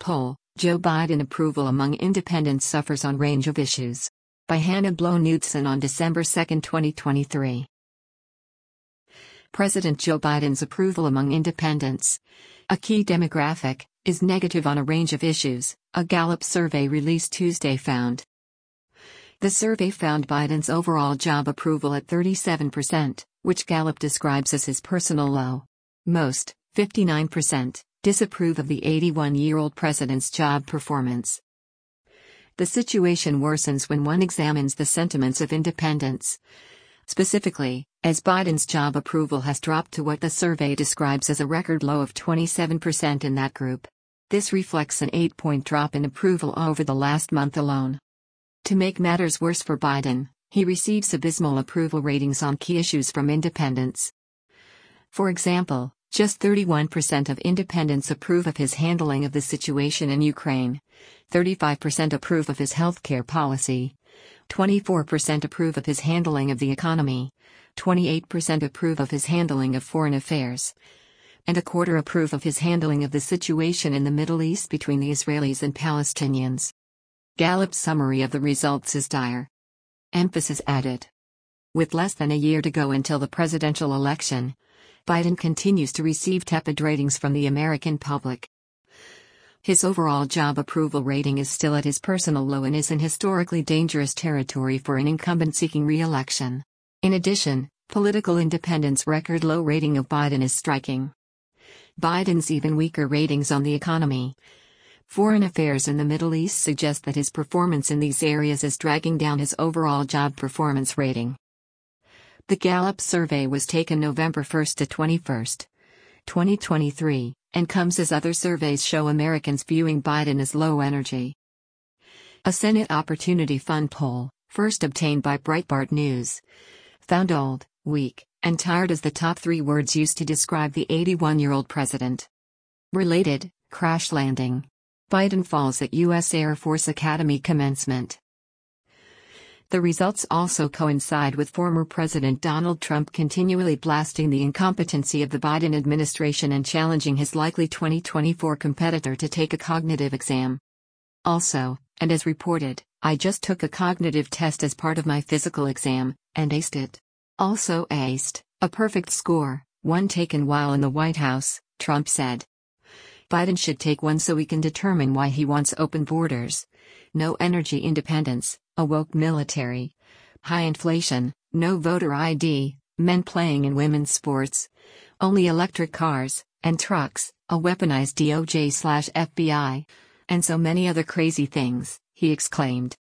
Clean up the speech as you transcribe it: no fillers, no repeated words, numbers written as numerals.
Poll, Joe Biden approval among independents suffers on range of issues. By Hannah Blow-Knudsen on December 2, 2023. President Joe Biden's approval among independents, a key demographic, is negative on a range of issues, a Gallup survey released Tuesday found. The survey found Biden's overall job approval at 37%, which Gallup describes as his personal low. Most, 59%, disapprove of the 81-year-old president's job performance. The situation worsens when one examines the sentiments of independents. Specifically, as Biden's job approval has dropped to what the survey describes as a record low of 27% in that group. This reflects an 8-point drop in approval over the last month alone. To make matters worse for Biden, he receives abysmal approval ratings on key issues from independents. For example, just 31% of independents approve of his handling of the situation in Ukraine, 35% approve of his healthcare policy, 24% approve of his handling of the economy, 28% approve of his handling of foreign affairs, and a quarter approve of his handling of the situation in the Middle East between the Israelis and Palestinians. Gallup's summary of the results is dire. Emphasis added. With less than a year to go until the presidential election, Biden continues to receive tepid ratings from the American public. His overall job approval rating is still at his personal low and is in historically dangerous territory for an incumbent seeking re-election. In addition, political independents' record low rating of Biden is striking. Biden's even weaker ratings on the economy, foreign affairs and the Middle East suggest that his performance in these areas is dragging down his overall job performance rating. The Gallup survey was taken November 1 to 21, 2023, and comes as other surveys show Americans viewing Biden as low energy. A Senate Opportunity Fund poll, first obtained by Breitbart News, found old, weak, and tired as the top 3 words used to describe the 81-year-old president. Related, crash landing. Biden falls at U.S. Air Force Academy commencement. The results also coincide with former President Donald Trump continually blasting the incompetency of the Biden administration and challenging his likely 2024 competitor to take a cognitive exam. Also, and as reported, I just took a cognitive test as part of my physical exam, and aced it. Also aced, a perfect score, one taken while in the White House, Trump said. Biden should take one so we can determine why he wants open borders. No energy independence, a woke military, high inflation, no voter ID, men playing in women's sports, only electric cars and trucks, a weaponized DOJ/FBI, and so many other crazy things, he exclaimed.